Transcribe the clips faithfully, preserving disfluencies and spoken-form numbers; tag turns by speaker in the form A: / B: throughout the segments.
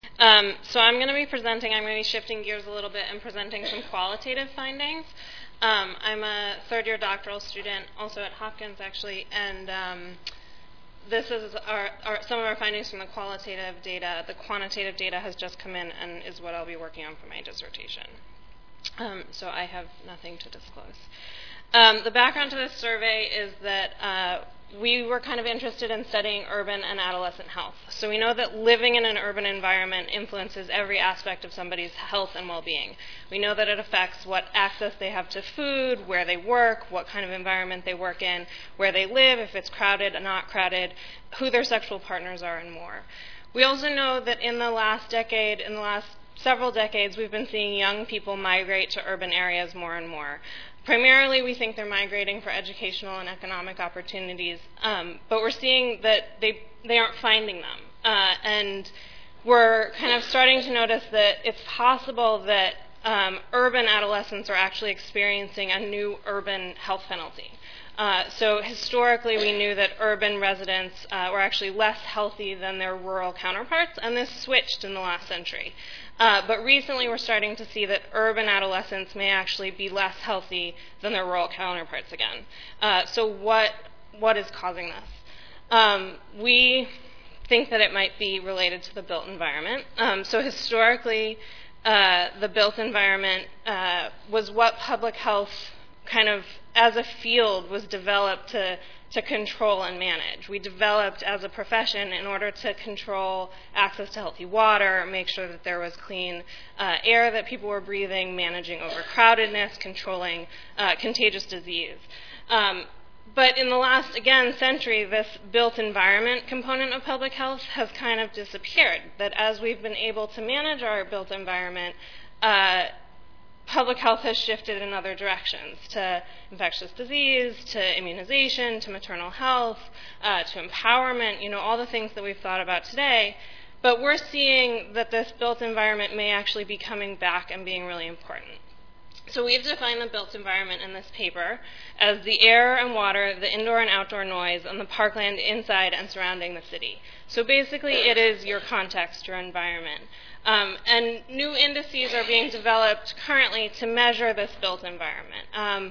A: Um, so I'm going to be presenting, I'm going to be shifting gears a little bit and presenting some qualitative findings. Um, I'm a third-year doctoral student, also at Hopkins, actually, and um, this is our, our, some of our findings from the qualitative data. The quantitative data has just come in and is what I'll be working on for my dissertation. Um, so I have nothing to disclose. Um, the background to this survey is that uh, we were kind of interested in studying urban and adolescent health. So we know that living in an urban environment influences every aspect of somebody's health and well-being. We know that it affects what access they have to food, where they work, what kind of environment they work in, where they live, if it's crowded or not crowded, who their sexual partners are, and more. We also know that in the last decade, in the last several decades, we've been seeing young people migrate to urban areas more and more. Primarily, we think they're migrating for educational and economic opportunities, um, but we're seeing that they, they aren't finding them. Uh, and we're kind of starting to notice that it's possible that um, urban adolescents are actually experiencing a new urban health penalty. Uh, so historically, we knew that urban residents uh, were actually less healthy than their rural counterparts, and this switched in the last century. Uh, but recently, we're starting to see that urban adolescents may actually be less healthy than their rural counterparts again. Uh, so what what is causing this? Um, we think that it might be related to the built environment. Um, so historically, uh, the built environment uh, was what public health kind of as a field was developed to to control and manage. We developed as a profession in order to control access to healthy water, make sure that there was clean uh, air that people were breathing, managing overcrowdedness, controlling uh, contagious disease. Um, but in the last, again, century, this built environment component of public health has kind of disappeared. That as we've been able to manage our built environment, uh, public health has shifted in other directions, to infectious disease, to immunization, to maternal health, uh, to empowerment, you know, all the things that we've thought about today. But we're seeing that this built environment may actually be coming back and being really important. So we've defined the built environment in this paper as the air and water, the indoor and outdoor noise, and the parkland inside and surrounding the city. So basically it is your context, your environment. Um, and new indices are being developed currently to measure this built environment. Um,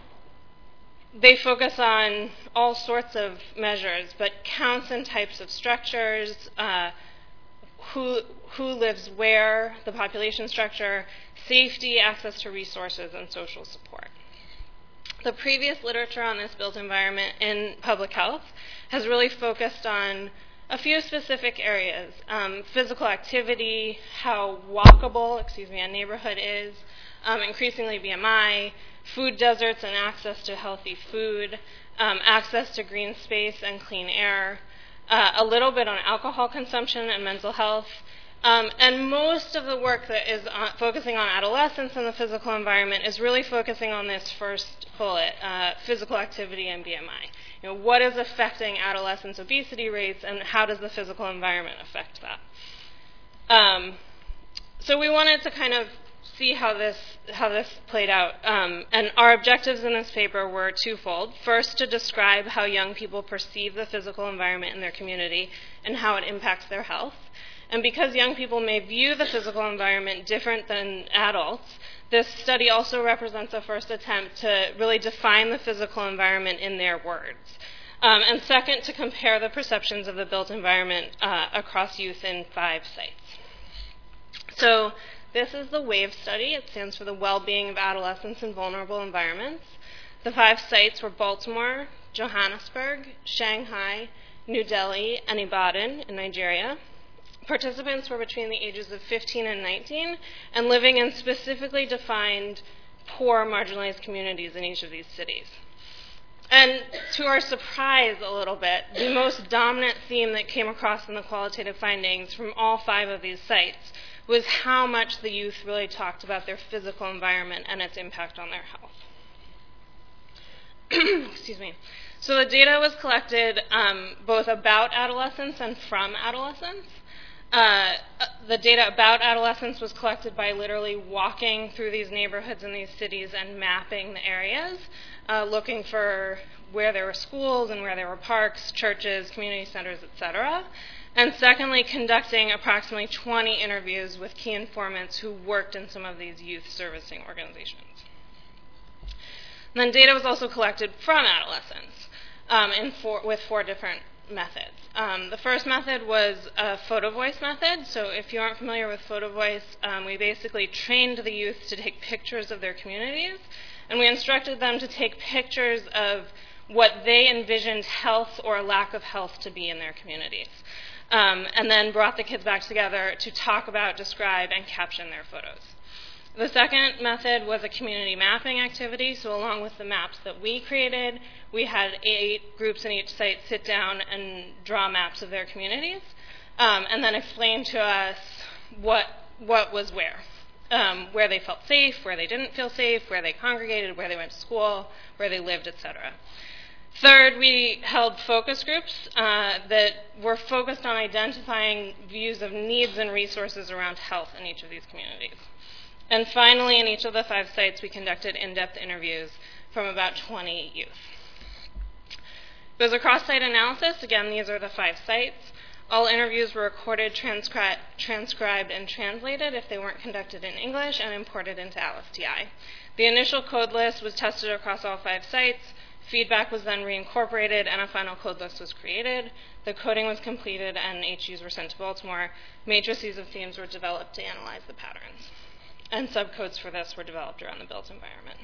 A: they focus on all sorts of measures, but counts and types of structures, uh, who, who lives where, the population structure, safety, access to resources, and social support. The previous literature on this built environment in public health has really focused on a few specific areas: um, physical activity, how walkable, excuse me, a neighborhood is, um, increasingly B M I, food deserts and access to healthy food, um, access to green space and clean air, uh, a little bit on alcohol consumption and mental health, um, and most of the work that is on, focusing on adolescence and the physical environment is really focusing on this first bullet, uh, physical activity and B M I. You know, what is affecting adolescents' obesity rates, and how does the physical environment affect that? Um, so we wanted to kind of see how this how this played out. Um, and our objectives in this paper were twofold. First, to describe how young people perceive the physical environment in their community and how it impacts their health. And because young people may view the physical environment different than adults, this study also represents a first attempt to really define the physical environment in their words. Um, and second, to compare the perceptions of the built environment uh, across youth in five sites. So this is the WAVE study. It stands for the Well-Being of Adolescents in Vulnerable Environments. The five sites were Baltimore, Johannesburg, Shanghai, New Delhi, and Ibadan in Nigeria. Participants were between the ages of fifteen and nineteen and living in specifically defined poor, marginalized communities in each of these cities. And to our surprise a little bit, the most dominant theme that came across in the qualitative findings from all five of these sites was how much the youth really talked about their physical environment and its impact on their health. Excuse me. So the data was collected um, both about adolescents and from adolescents. Uh, the data about adolescence was collected by literally walking through these neighborhoods in these cities and mapping the areas, uh, looking for where there were schools and where there were parks, churches, community centers, et cetera. And secondly, conducting approximately twenty interviews with key informants who worked in some of these youth servicing organizations. And then data was also collected from adolescents um, in four, with four different methods. Um, the first method was a photo voice method. So if you aren't familiar with photo voice, um, we basically trained the youth to take pictures of their communities, and we instructed them to take pictures of what they envisioned health or lack of health to be in their communities. Um, and then brought the kids back together to talk about, describe, and caption their photos. The second method was a community mapping activity. So along with the maps that we created, we had eight groups in each site sit down and draw maps of their communities, um, and then explain to us what, what was where. Um, where they felt safe, where they didn't feel safe, where they congregated, where they went to school, where they lived, et cetera. Third, we held focus groups uh, that were focused on identifying views of needs and resources around health in each of these communities. And finally, in each of the five sites, we conducted in-depth interviews from about twenty youth. It was a cross-site analysis. Again, these are the five sites. All interviews were recorded, transcri- transcribed, and translated if they weren't conducted in English, and imported into L S T I. The initial code list was tested across all five sites. Feedback was then reincorporated, and a final code list was created. The coding was completed, and H Us were sent to Baltimore. Matrices of themes were developed to analyze the patterns. And subcodes for this were developed around the built environment.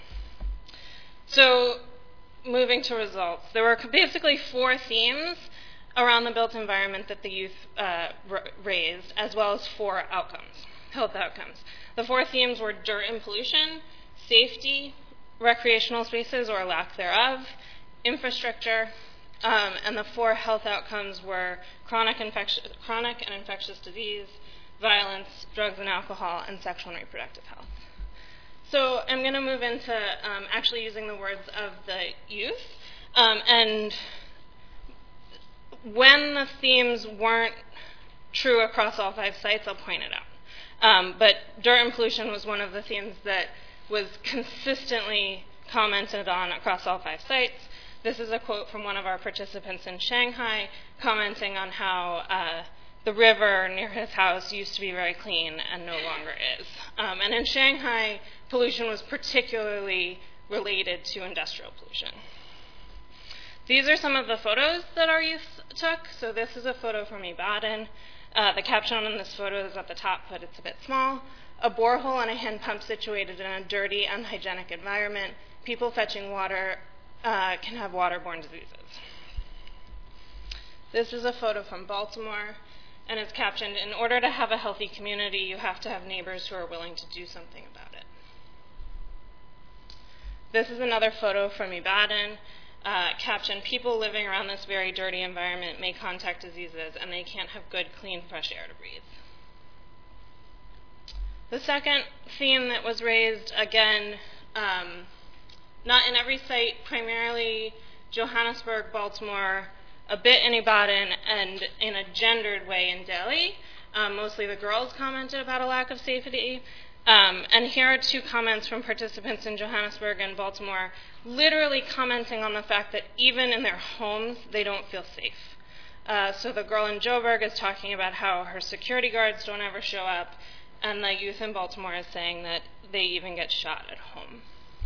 A: So, moving to results. There were basically four themes around the built environment that the youth uh, r- raised, as well as four outcomes, health outcomes. The four themes were dirt and pollution, safety, recreational spaces or lack thereof, infrastructure, um, and the four health outcomes were chronic, infection, chronic and infectious disease, violence, drugs and alcohol, and sexual and reproductive health. So I'm going to move into um, actually using the words of the youth. Um, and when the themes weren't true across all five sites, I'll point it out. Um, but dirt and pollution was one of the themes that was consistently commented on across all five sites. This is a quote from one of our participants in Shanghai commenting on how uh, the river near his house used to be very clean and no longer is. Um, and in Shanghai, pollution was particularly related to industrial pollution. These are some of the photos that our youth took. So this is a photo from Ibadan. Uh, the caption on this photo is at the top, but it's a bit small. A borehole and a hand pump situated in a dirty, unhygienic environment. People fetching water uh, can have waterborne diseases. This is a photo from Baltimore, and it's captioned, "In order to have a healthy community, you have to have neighbors who are willing to do something about it." This is another photo from Ibadan, uh, captioned, "People living around this very dirty environment may contact diseases, and they can't have good, clean, fresh air to breathe." The second theme that was raised, again, um, not in every site, primarily Johannesburg, Baltimore, a bit in Ibadan, and in a gendered way in Delhi. Um, mostly the girls commented about a lack of safety. Um, and here are two comments from participants in Johannesburg and Baltimore, literally commenting on the fact that even in their homes, they don't feel safe. Uh, so the girl in Joburg is talking about how her security guards don't ever show up, and the youth in Baltimore is saying that they even get shot at home.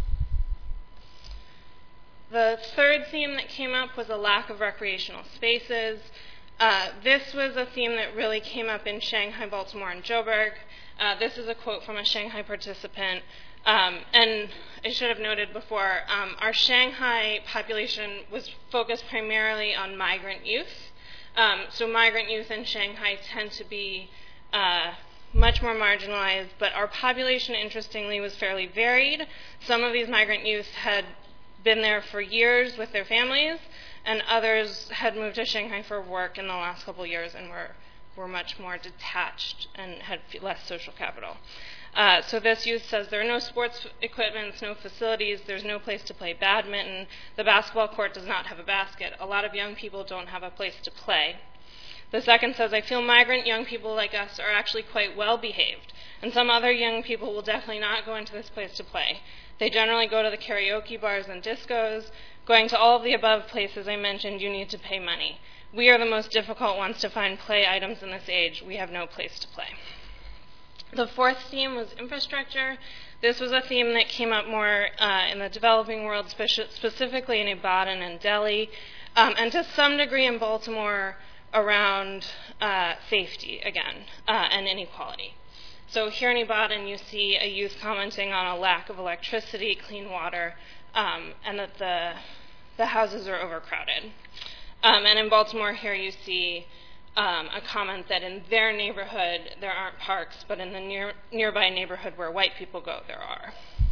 A: The third theme that came up was a lack of recreational spaces. Uh, this was a theme that really came up in Shanghai, Baltimore, and Joburg. Uh, this is a quote from a Shanghai participant. Um, and I should have noted before, um, our Shanghai population was focused primarily on migrant youth. Um, so migrant youth in Shanghai tend to be uh, much more marginalized, but our population, interestingly, was fairly varied. Some of these migrant youth had been there for years with their families, and others had moved to Shanghai for work in the last couple of years and were, were much more detached and had less social capital. Uh, so this youth says there are no sports equipment, no facilities, there's no place to play badminton, the basketball court does not have a basket, a lot of young people don't have a place to play. The second says, I feel migrant young people like us are actually quite well behaved, and some other young people will definitely not go into this place to play. They generally go to the karaoke bars and discos. Going to all of the above places I mentioned, you need to pay money. we are the most difficult ones to find play items in this age. We have no place to play. The fourth theme was infrastructure. This was a theme that came up more uh, in the developing world, speci- specifically in Ibadan and Delhi, um, and to some degree in Baltimore around uh, safety, again, uh, and inequality. So here in Ibadan, you see a youth commenting on a lack of electricity, clean water, um, and that the, the houses are overcrowded. Um, and in Baltimore here, you see Um, a comment that in their neighborhood there aren't parks, but in the near, nearby neighborhood where white people go, there are.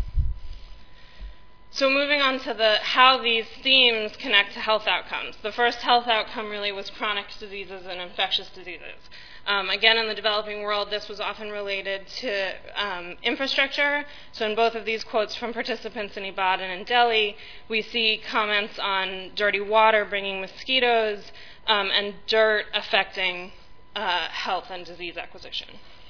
A: So moving on to the how these themes connect to health outcomes. The first health outcome really was chronic diseases and infectious diseases. Um, again, in the developing world, this was often related to um, infrastructure. So in both of these quotes from participants in Ibadan and Delhi, we see comments on dirty water bringing mosquitoes, Um, and dirt affecting uh, health and disease acquisition.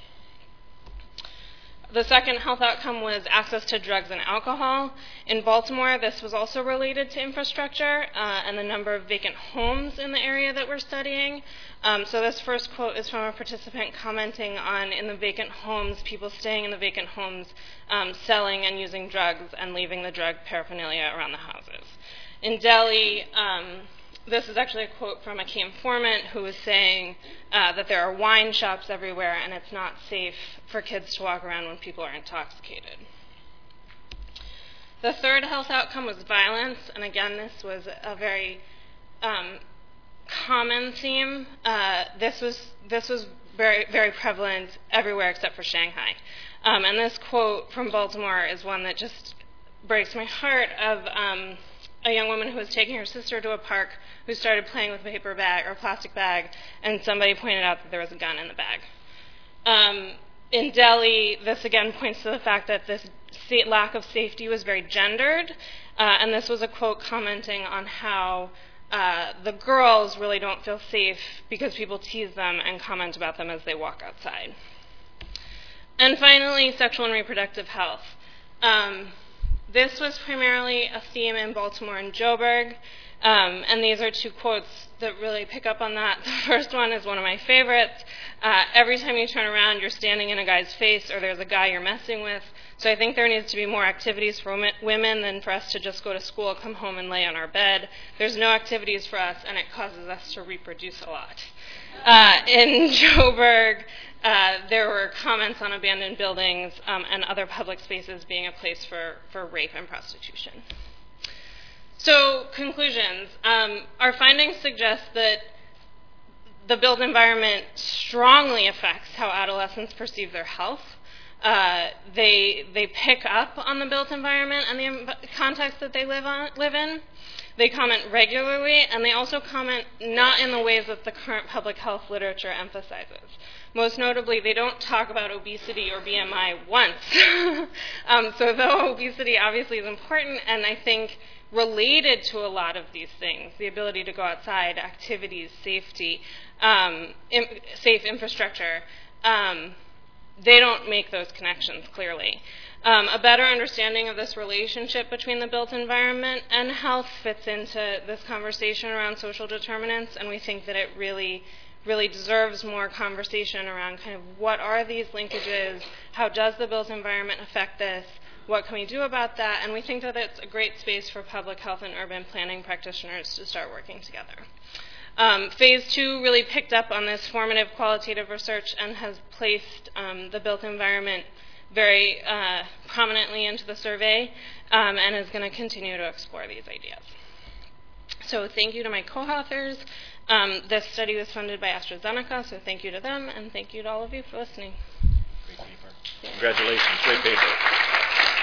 A: The second health outcome was access to drugs and alcohol. In Baltimore, this was also related to infrastructure uh, and the number of vacant homes in the area that we're studying. Um, so this first quote is from a participant commenting on, in the vacant homes, people staying in the vacant homes, um, selling and using drugs and leaving the drug paraphernalia around the houses. In Delhi, um, this is actually a quote from a key informant who was saying uh, that there are wine shops everywhere and it's not safe for kids to walk around when people are intoxicated. The third health outcome was violence, and again, this was a very um, common theme. Uh, this was this was very very prevalent everywhere except for Shanghai. Um, and this quote from Baltimore is one that just breaks my heart. Of um, a young woman who was taking her sister to a park who started playing with a paper bag or a plastic bag, and somebody pointed out that there was a gun in the bag. Um, in Delhi, this again points to the fact that this lack of safety was very gendered, uh, and this was a quote commenting on how uh, the girls really don't feel safe because people tease them and comment about them as they walk outside. And finally, sexual and reproductive health. Um, This was primarily a theme in Baltimore and Joburg, um, and these are two quotes that really pick up on that. The first one is one of my favorites. Uh, every time you turn around, you're standing in a guy's face, or there's a guy you're messing with. So I think there needs to be more activities for women than for us to just go to school, come home, and lay on our bed. There's no activities for us, and it causes us to reproduce a lot. Uh, in Joburg, uh, there were comments on abandoned buildings um, and other public spaces being a place for, for rape and prostitution. So, conclusions. Um, our findings suggest that the built environment strongly affects how adolescents perceive their health. Uh, they they pick up on the built environment and the context that they live on live in. They comment regularly, and they also comment not in the ways that the current public health literature emphasizes. Most notably, they don't talk about obesity or B M I once. um, so though obesity obviously is important, and I think related to a lot of these things, the ability to go outside, activities, safety, um, in, safe infrastructure, um, they don't make those connections clearly. Um, a better understanding of this relationship between the built environment and health fits into this conversation around social determinants, and we think that it really, really deserves more conversation around kind of what are these linkages, how does the built environment affect this, what can we do about that, and we think that it's a great space for public health and urban planning practitioners to start working together. Um, phase two really picked up on this formative qualitative research and has placed um, the built environment very uh, prominently into the survey um, and is going to continue to explore these ideas. So thank you to my co-authors. Um, this study was funded by AstraZeneca, so thank you to them, and thank you to all of you for listening.
B: Great paper. Congratulations. Great paper.